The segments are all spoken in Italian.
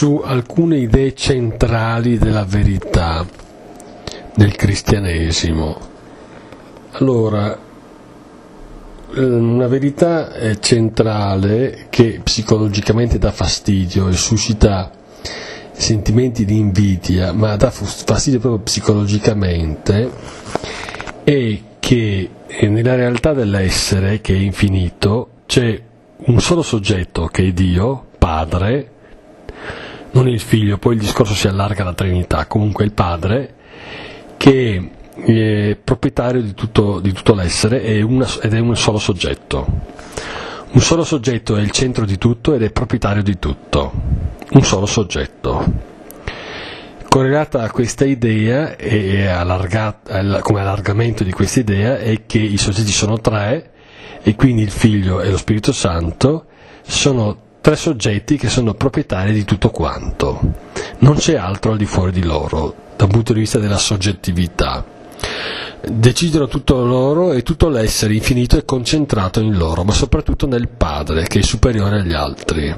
su alcune idee centrali della verità del cristianesimo. Allora, una verità centrale che psicologicamente dà fastidio e suscita sentimenti di invidia, ma dà fastidio proprio psicologicamente, è che nella realtà dell'essere, che è infinito, c'è un solo soggetto che è Dio, Padre, non il Figlio, poi il discorso si allarga alla Trinità, comunque il Padre, che è proprietario di tutto l'essere ed è un solo soggetto. Un solo soggetto è il centro di tutto ed è proprietario di tutto. Un solo soggetto. Correlata a questa idea e come allargamento di questa idea è che i soggetti sono tre e quindi il Figlio e lo Spirito Santo sono tre soggetti che sono proprietari di tutto quanto. Non c'è altro al di fuori di loro, dal punto di vista della soggettività. Decidono tutto loro e tutto l'essere infinito è concentrato in loro, ma soprattutto nel Padre, che è superiore agli altri.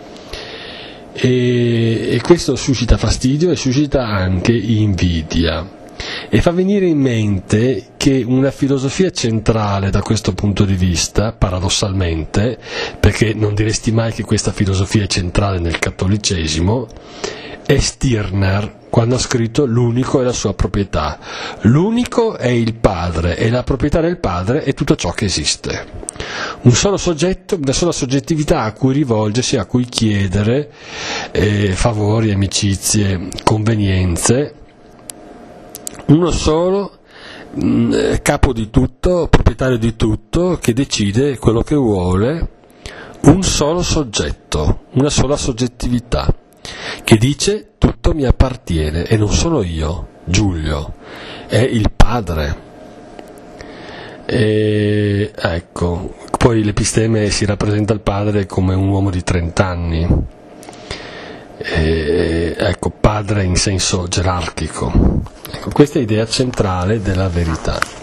E questo suscita fastidio e suscita anche invidia. E fa venire in mente che una filosofia centrale da questo punto di vista, paradossalmente, perché non diresti mai che questa filosofia è centrale nel cattolicesimo, è Stirner, quando ha scritto L'unico e la sua proprietà. L'unico è il Padre e la proprietà del Padre è tutto ciò che esiste. Un solo soggetto, una sola soggettività a cui rivolgersi, a cui chiedere favori, amicizie, convenienze. Uno solo, capo di tutto, proprietario di tutto, che decide quello che vuole. Un solo soggetto, una sola soggettività, che dice tutto mi appartiene e non sono io, Giulio, è il Padre. E, ecco, poi l'Episteme si rappresenta il Padre come un uomo di 30 anni, ecco, Padre in senso gerarchico. Ecco, questa è l'idea centrale della verità.